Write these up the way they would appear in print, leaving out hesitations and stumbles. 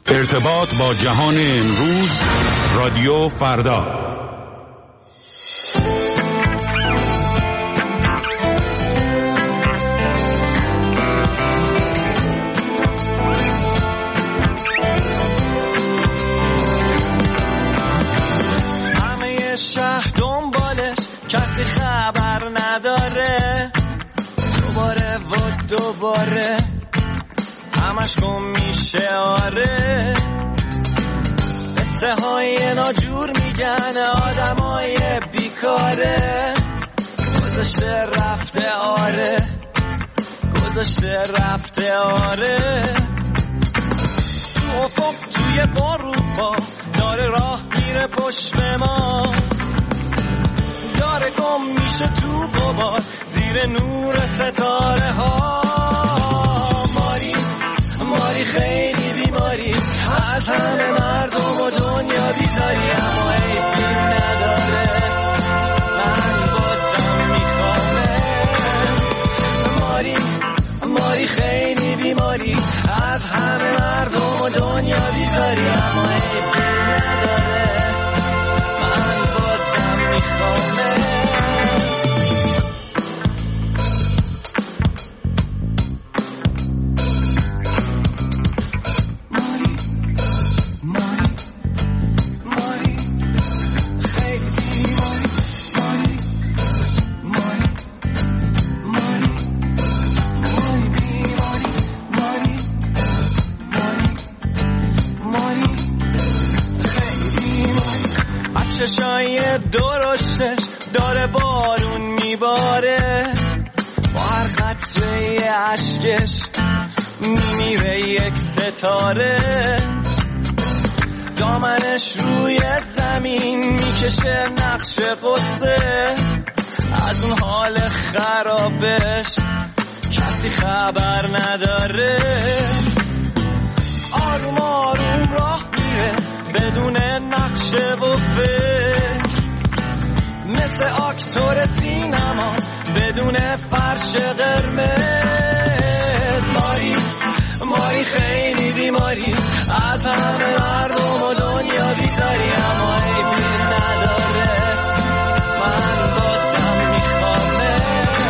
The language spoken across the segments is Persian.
ارتباط با جهان امروز، رادیو فردا. همه شهر دنبالش، کسی خبر نداره. دوباره و دوباره همش گم میشه. آره قصه های ناجور میگن آدمای بیکاره. گذاشته رفته آره، گذاشته رفته آره. تو افق توی باروپا داره راه میره پشت ما، داره گم میشه تو غبار زیر نور ستاره ها. ماری خیلی بیماری، از همه مردم و دنیا بیزاری، اما عیبی نداره، من بازم میخوامه. ماری خیلی بیماری، از همه مردم و دنیا بیزاری، اما عیبی نداره، من بازم میخوامه. چشای درشتش داره بارون میباره، با هر قطره اشکش میمیره یک ستاره. دامنش روی زمین میکشه نقش قصه، از اون حال خرابش کسی خبر نداره. آروم آروم راه میره بدون نقشه و فکر، مثل اکتور سینماست بدون فرش قرمز. ماری خیلی بیماری، از همه مردم و دنیا بیزاری، اما عیبی نداره، من بازم میخوامه.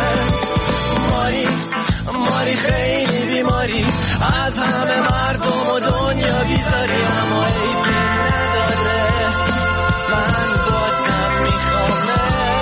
ماری خیلی بیماری، از همه مردم و دنیا بیزاری، اما عیبی نداره، من بازم میخوامه.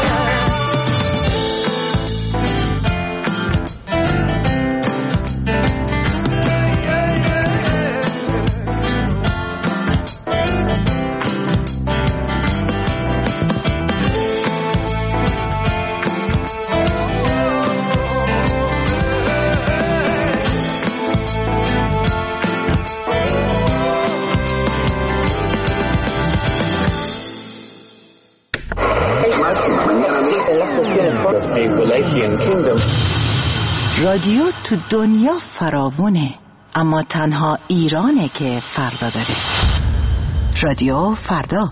رادیو تو دنیا فراوونه، اما تنها ایرانه که فردا داره. رادیو فردا.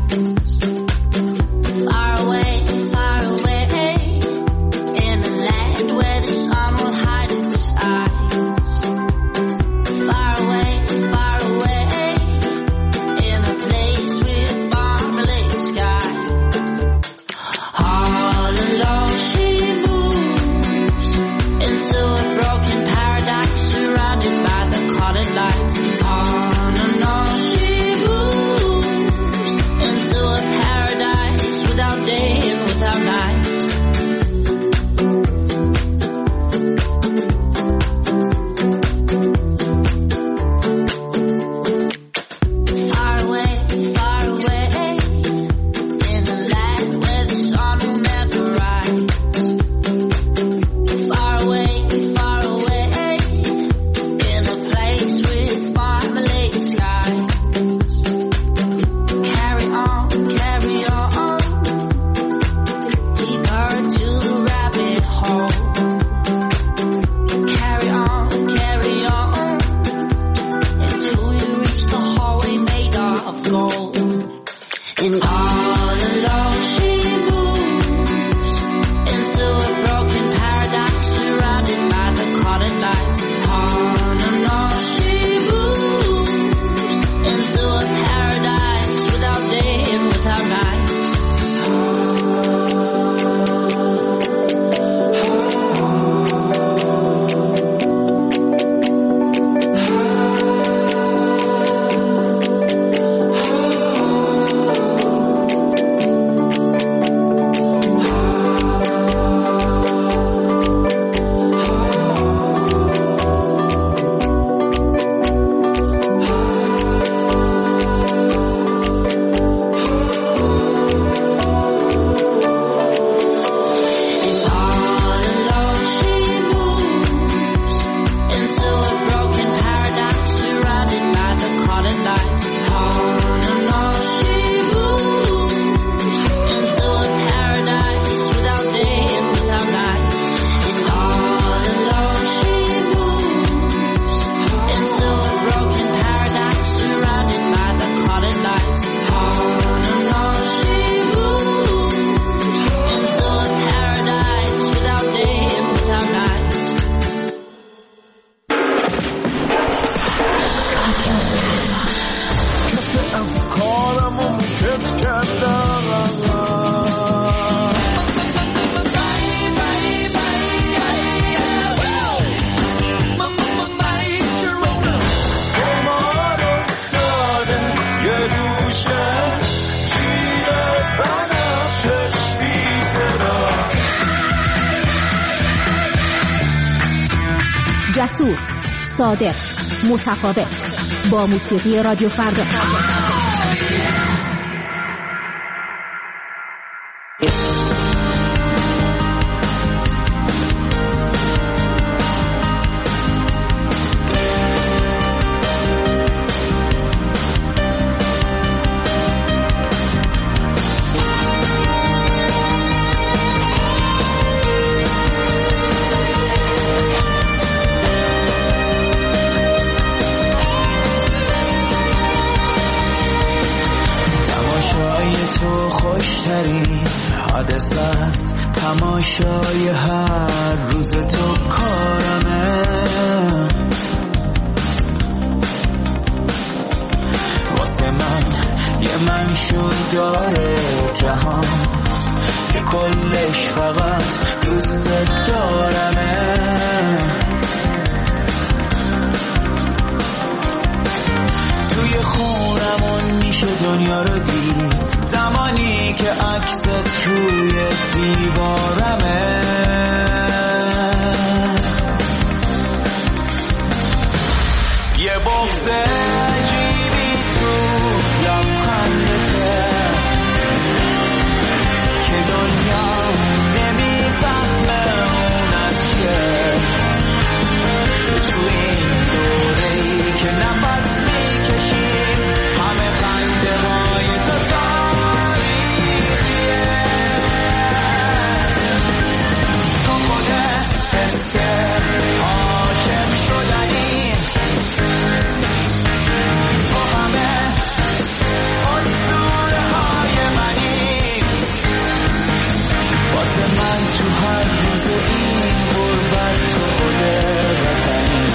Far away in the land جسور، صادق، متفاوت. با موسیقی رادیو فردا. تماشای هر روز تو کارمه، واسه من یه منشور داره جهان که کلش فقط دوست دارمه. توی خونمون میشه دنیا رو دید زمانی که عکست روی دیوارمه. یه بغض عجیبی تو لبخندته که دنیا نمیفهمه اون از چیه. تو این دوره‌ای که نفس میکشیم همه خنده های تو تاریخیه. تو خودت حس عاشق شدنی، تو همه اسطوره های منی. واسه من تو هر روز این غربت تو خود وطنی.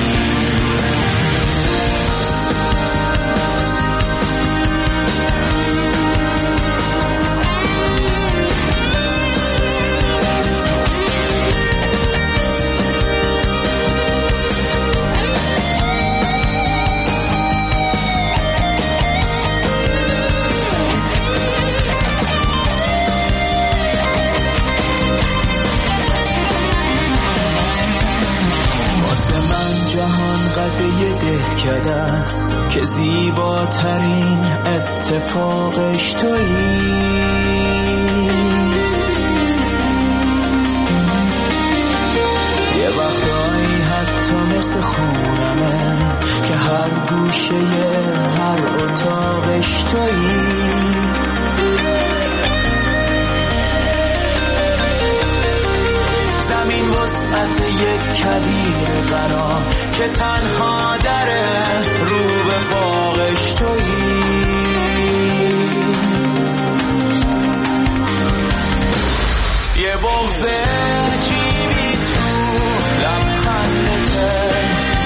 قده دهکده است که زیباترین اتفاقش تویی. یه وقتایی حتی مثل خونمه که هر گوشه هر اتاقش تویی. زمین وسعت یک کویر برام که تنها دره رو به باغش تویی. یه بغض عجیبی تو لبخندته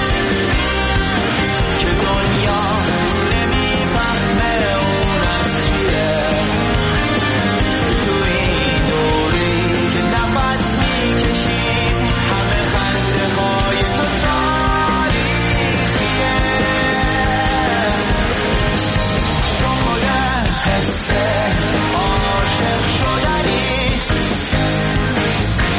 که دنیا نمیفهمه اون از چیه. تو این دوری که نفس میکشیم همه خنده های تو تاریخیه. تو خودت حس عاشق شدنی،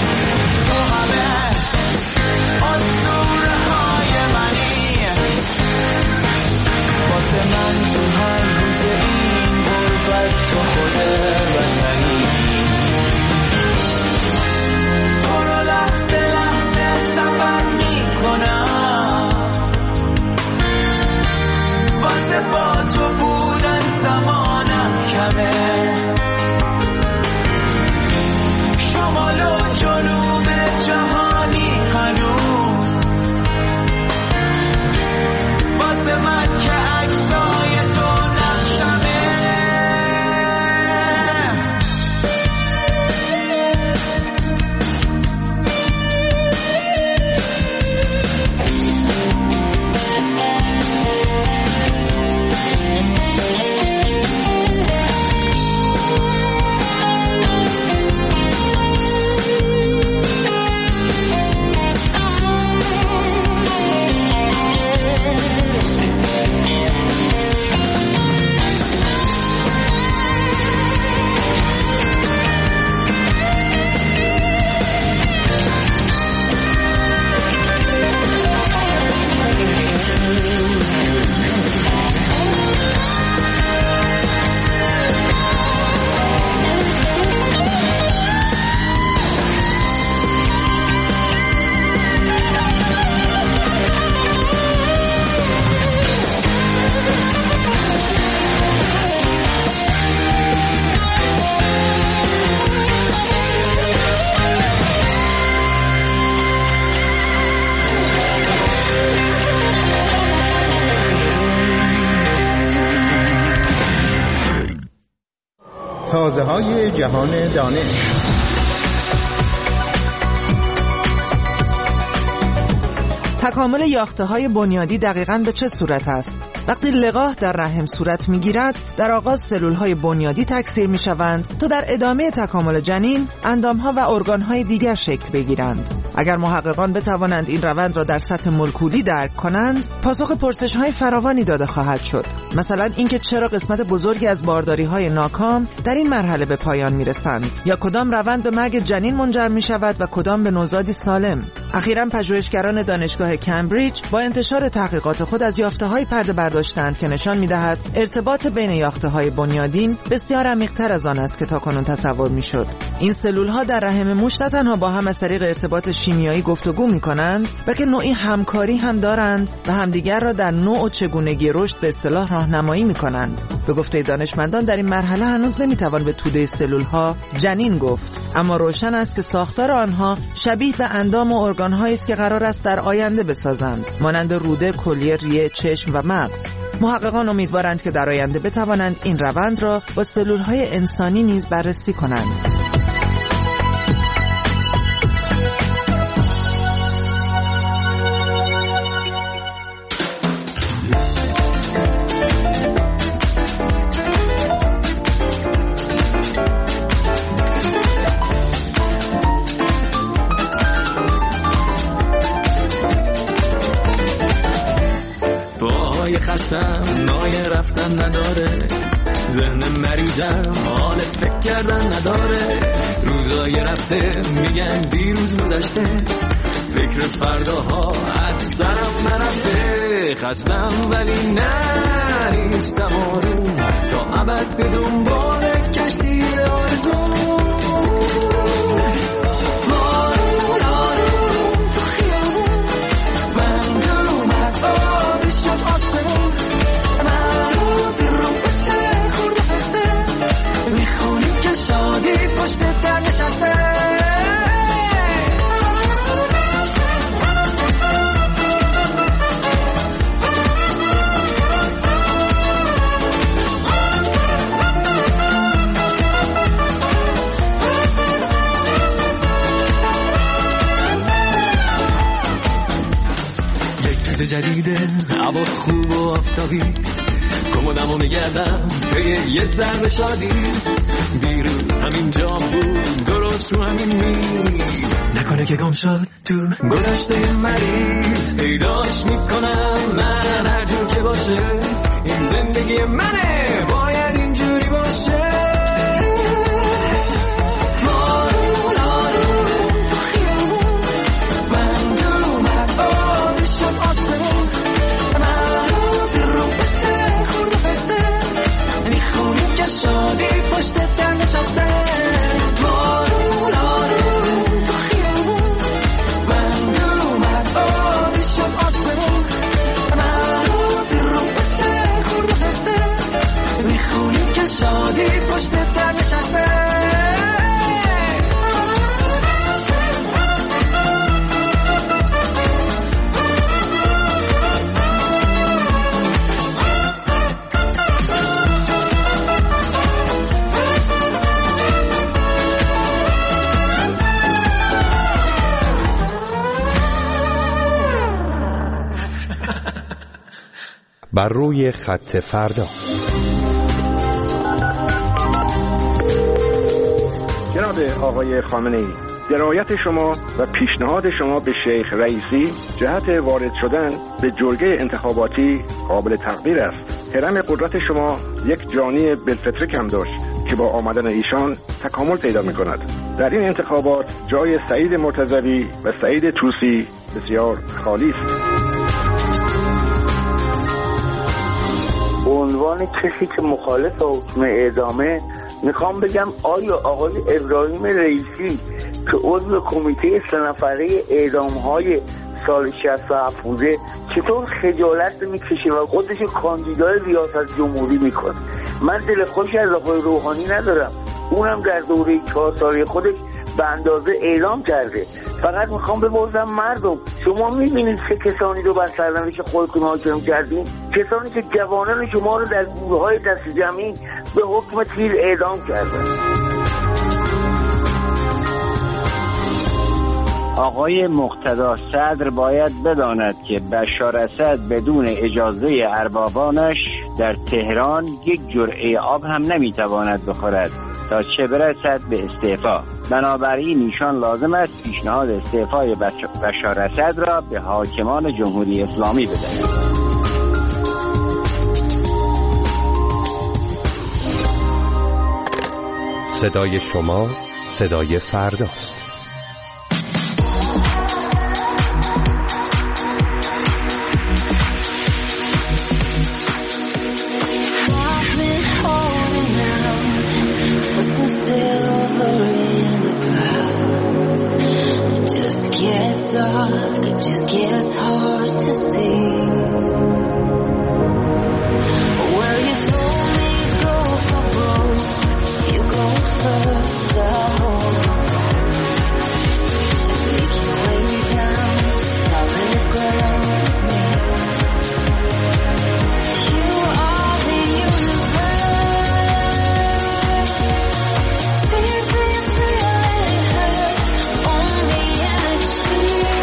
آوازه‌های جهان دانش. تکامل یافته‌های بنیادی دقیقاً به چه صورت است؟ وقتی لقاح در رحم صورت می‌گیرد، در آغاز سلول‌های بنیادی تکثیر می‌شوند تا در ادامه تکامل جنین، اندام‌ها و ارگان‌های دیگر شکل بگیرند. اگر محققان بتوانند این روند را در سطح مولکولی درک کنند، پاسخ پرسش‌های فراوانی داده خواهد شد. مثلا اینکه چرا قسمت بزرگی از بارداری‌های ناکام در این مرحله به پایان می‌رسند، یا کدام روند به مرگ جنین منجر می‌شود و کدام به نوزادی سالم. اخیراً پژوهشگران دانشگاه کمبریج با انتشار تحقیقات خود از یافته‌های پرده برداشتند که نشان می‌دهد ارتباط بین یافته‌های بنیادین بسیار عمیق‌تر از آن است که تاکنون تصور می‌شد. این سلول‌ها در رحم موش نه تنها با هم از طریق ارتباط شیمیایی گفتگو می‌کنند، بلکه نوعی همکاری هم دارند و همدیگر را در نوع و چگونگی رشد به اصطلاح راهنمایی می‌کنند. به گفته دانشمندان در این مرحله هنوز نمی‌توان به توده سلول‌ها جنین گفت، اما روشن است که ساختار آنها شبیه به اندام و ارگان‌هایی است که قرار است در آینده بسازند، مانند روده، کلیه، ریه، چشم و مغز. محققان امیدوارند که در آینده بتوانند این روند را با سلول‌های انسانی نیز بررسی کنند. خستم نای رفتن نداره، ذهن مریضم حال فکر کردن نداره، روزای رفته میگن دیروز گذشته، فکر فرداها از سرم نرفته، خستم ولی نه نیستم آروم، تا ابد به دنبال کشتی آرزو. جدیده هوا خوب و آفتابی، کمدمو میگردم به یه ذره شادی، دیروز همین جا بود درست رو همین میز، نکنه که گم شد تو گذشته مریض، پیداش میکنم من هر جور که باشه، این زندگی منه باید اینجوری باشه. شادی پشت در نشسته، بارون آروم تو خیابون، بند اومد آبی شد آسمون، مرد رو بته خورده خسته، میخونیم که شادی پشت در نشسته. بر روی خط فردا. جناب آقای خامنه‌ای، درایت شما و پیشنهاد شما به شیخ رئیسی جهت وارد شدن به جرگه انتخاباتی قابل تقدیر است. هرم قدرت شما یک جانی بالفطره کم داشت که با آمدن ایشان تکامل پیدا می‌کند. در این انتخابات جای سعید مرتضوی و سعید طوسی بسیار خالی است. به عنوان کسی که مخالف حکم اعدامه میخوام بگم آیا آقای ابراهیم رئیسی که عضو کمیته 3 نفره اعدام‌های سال 67 بوده چطور خجالت میکشه و خودش کاندیدای ریاست جمهوری میکنه؟ من دل خوش از آقای روحانی ندارم، اونم در دوره 4 ساله خودش به اندازه اعلام کرده. فقط میخوام بپرسم مردم، شما میبینید چه کسانی رو بر سرنوشت خودتون حاکم کردین؟ کسانی که جوانان شما رو در گورهای دست جمعی به حکم تیر اعدام کردن. آقای مقتدا صدر باید بداند که بشار اسد بدون اجازه اربابانش در تهران یک جرعه آب هم نمیتواند بخورد تا چه برسد به استعفا. بنابراین ایشان لازم است پیشنهاد استعفای بشار اسد را به حاکمان جمهوری اسلامی بدهند. صدای شما صدای فرداست. It just gets hard to see. Well, you told me go for broke, you go further home. Make your way down to solid ground. You are the universe. See if you feel it hurt, only energy.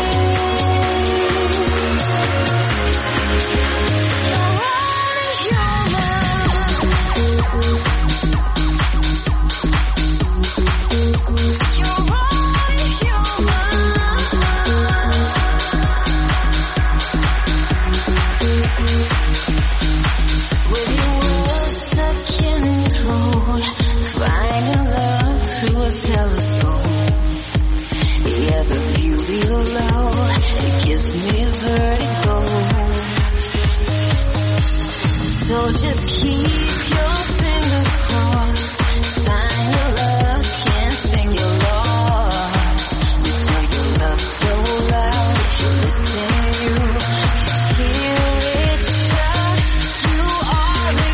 So just keep your fingers crossed. Sign your love, can't sing your law. You know your love so loud. If you listen, you can hear it shout. You are the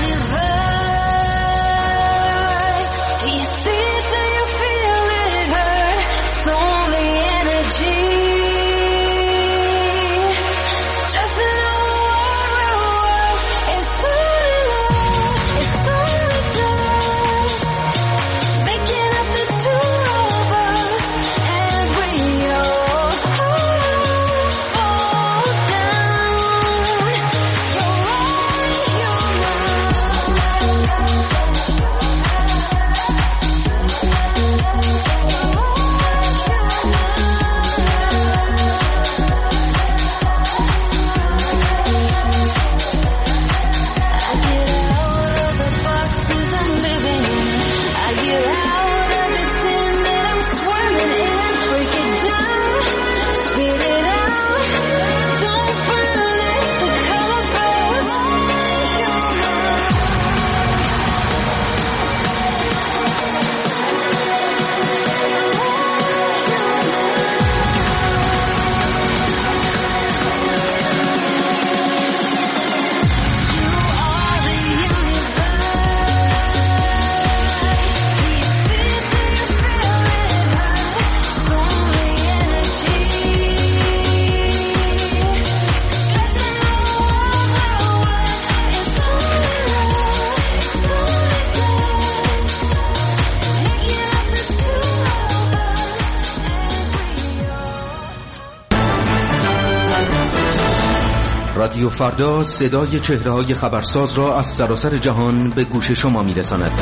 universe. Do you see it? Do you feel it hurt? It's only energy. Stressing رادیو فردا صدای چهره‌های خبرساز را از سراسر جهان به گوش شما می‌رساند.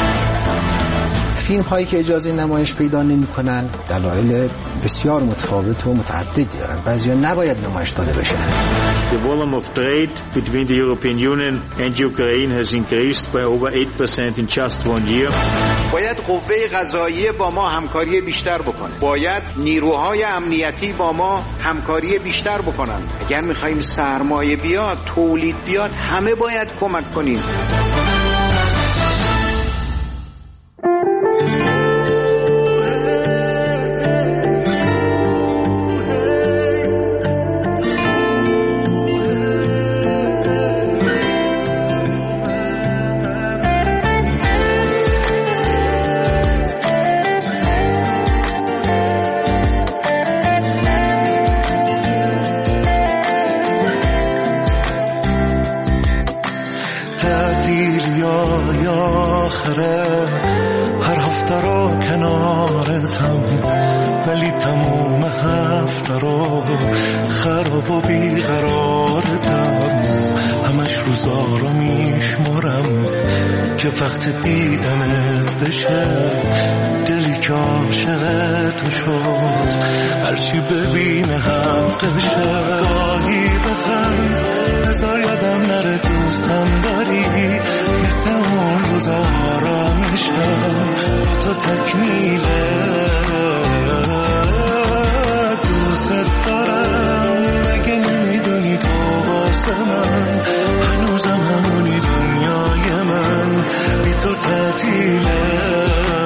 فیلم هایی که اجازه نمایش پیدا نمی‌کنند دلایل بسیار متفاوت و متعددی دارند. بعضیا نباید نمایش داده بشن. The volume of trade between the European Union and Ukraine has increased by over 8% in just one year. باید قوه قضاییه با ما همکاری بیشتر بکنه. باید نیروهای امنیتی با ما همکاری بیشتر بکنن. اگر می‌خوایم سرمایه بیاد، تولید بیاد، همه باید کمک کنیم. کنارتم، ولی تموم هفته رو خراب و بیقرارتم. همش روزا رو میشمارم که وقت دیدنت بشه، دلی که عاشق تو شد هرچی ببینه حقشه. گاهی بخند بذار یادم نره دوستم داری، مثل اون روزا آرامشم تو تکمیله. دوست دارم مگه نمیدونی تو واسه من هنوزم همونی، دنیای من بی تو تعطیله.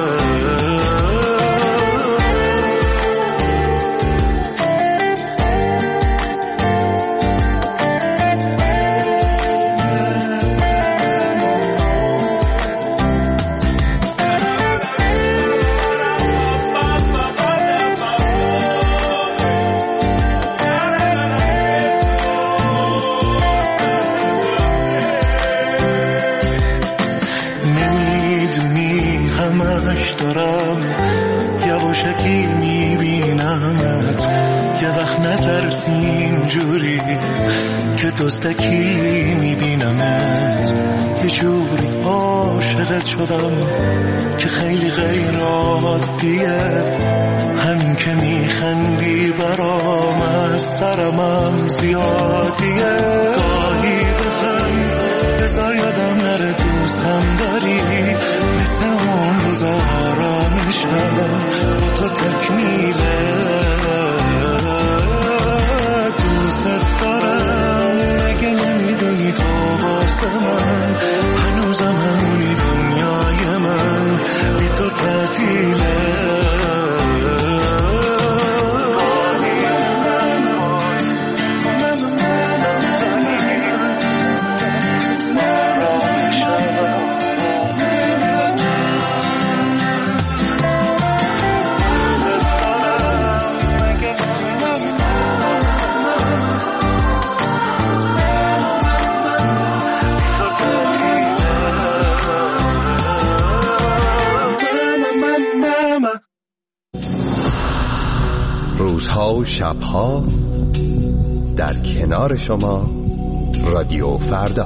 دارم یواشکی میبینمت، یه وقت نترسی اینجوری که دزدکی میبینمت. یه جوری عاشقت شدم که خیلی غیر عادیه، همین که میخندی برام از سرمم زیادیه. گاهی بخند بذار یادم نره دوستم داری، مثل اون روزا آرامشم با تو تکمیله. دوست دارم مگه نمیدونی تو واسه من هنوزم همونی، دنیای من بی تو تعطیله. روزها و شبها در کنار شما، رادیو فردا.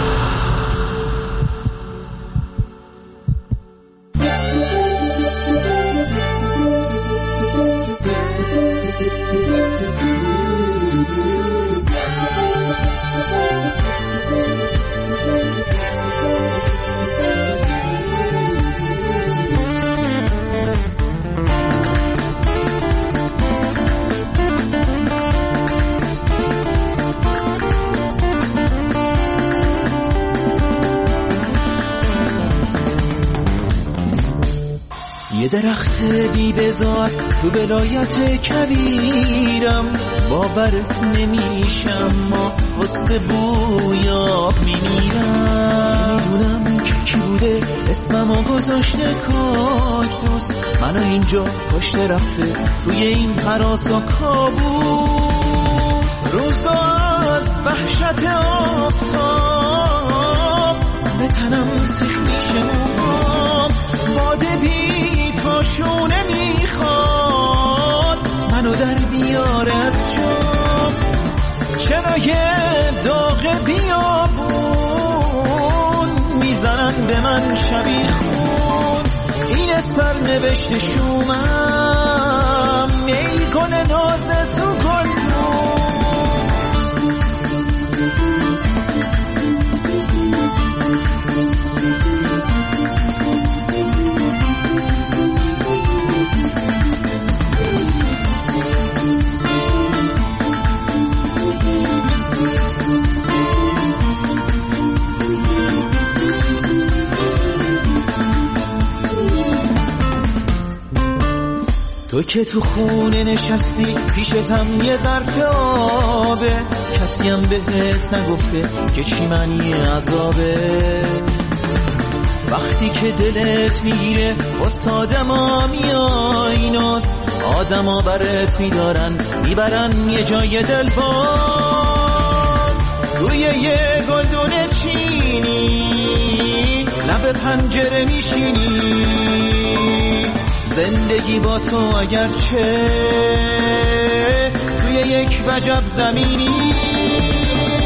یه درخت بی بزار تو ولایت کبیرم، باورت نمیشم ما واسه بویاب میمیرم. میدونم که کی بوده اسممو گذاشته کاکتوس، منو اینجا کاشته رفته توی این هراس و کابوس. روزا از وحشت آفتاب به تنم سیخ میشه موهام، باده بی شونه میخواد منو در بیارت شد. چرا یه داغ بیابون میزنن به من شبیه خون، این سرنوشت شومم میل کنه ناز تو گلدون. تو که تو خونه نشستی پیشتم یه ظرف آبه، کسی هم بهت نگفته که چی معنی عذابه. وقتی که دلت میگیره واسه آدما میای ناز، آدما برات میدارن میبرن یه جای دل باز. روی یه گلدون چینی لب پنجره میشینی، زندگی با تو اگرچه توی یک وجب زمینی